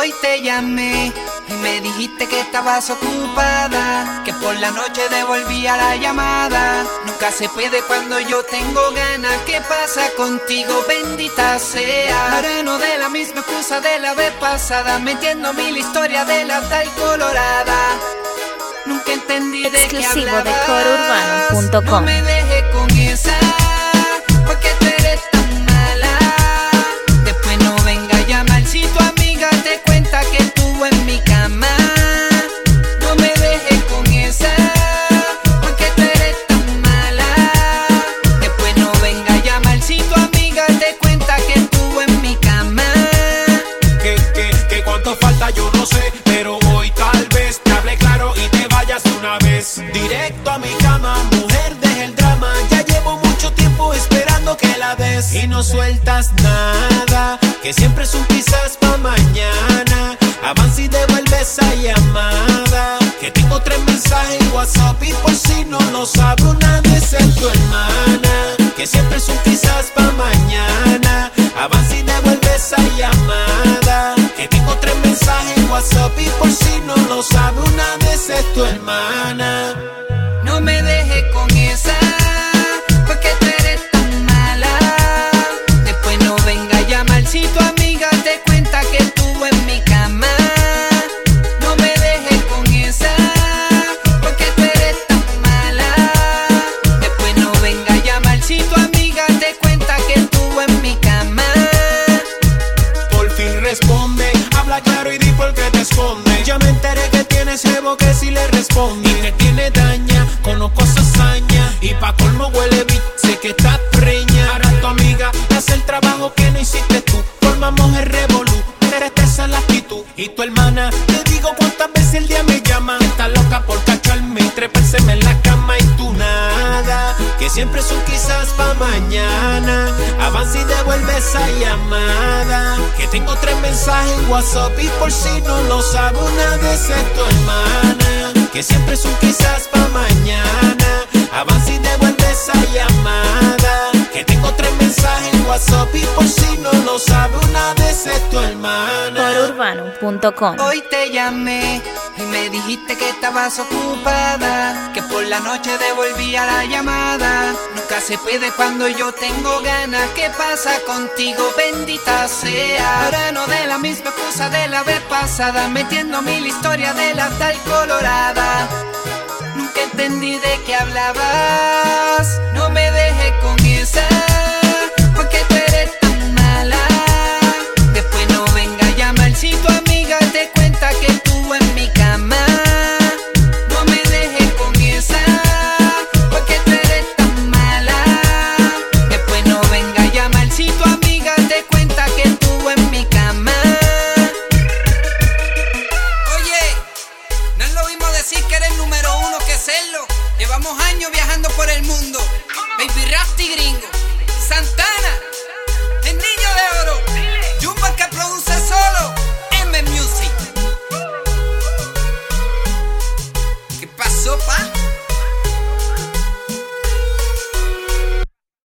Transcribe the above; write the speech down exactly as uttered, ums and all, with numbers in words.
Hoy te llamé y me dijiste que estabas ocupada, que por la noche devolvía la llamada. Nunca se puede cuando yo tengo ganas. ¿Qué pasa contigo? Bendita sea. Ahora no de la misma excusa de la vez pasada, metiendo mil historias de la tal colorada. Nunca entendí de qué hablabas. Exclusivo de coro urbano punto com. No me dejes con esa, porque tú eres tan mala. Después no venga a llamar si tu amiga te cuenta que estuvo en mi cama. No me dejes con esa, porque tú eres tan mala. Después no venga a llamar si tu amiga te cuenta que estuvo en mi cama. Que, que, que cuánto falta yo no sé, pero hoy tal vez te hable claro y te vayas de una vez. Directo a mi cama, mujer, deja el drama. Ya llevo mucho tiempo esperando que la des y no sueltas nada, que siempre es un quizás pa' mañana. Avanza y devuelve esa llamada, que tengo tres mensajes en WhatsApp y por si no lo sabe, una de es tu hermana. Que siempre es un quizás pa' mañana. Avanza y devuelve esa llamada, que tengo tres mensajes en WhatsApp y por si no lo sabe, una de es tu hermana. No me dejes con esa, porque tú eres tan mala. Después no venga a llamar si tu amiga te cuenta que estuvo en mi cama. No me dejes con esa, porque tú eres tan mala. Después no venga a llamar si tu amiga te cuenta que estuvo en mi cama. Por fin responde, habla claro y di por qué te esconde. Ya me enteré que tienes jevo que si le responde y que tiene daña, conozco su hazaña y pa' colmo huele bicho, sé que estás preña. Ahora tu amiga hace el trabajo que no hiciste tú. Formamos el revolú, eres esa la actitud. Y tu hermana, te digo cuántas veces el día me llama. Está loca por cacharme y trepárseme en la cama y tú nada. Que siempre es un quizás pa' mañana. Avanza y devuelve esa llamada, que tengo tres mensajes en WhatsApp y por si no lo sabe, una de esas es tu hermana. Que siempre es un quizás pa' mañana. Avanza y devuelve esa llamada, que tengo tres mensajes en WhatsApp y por si no lo sabe, una de esas es tu hermana. coro urbano punto com. Hoy te llamé y me dijiste que estabas ocupada, que por la noche devolvía la llamada. Nunca se puede cuando yo tengo ganas. ¿Qué pasa contigo? Bendita sea. Ahora no de la misma excusa de la vez pasada, metiendo mil historias de la tal colorada.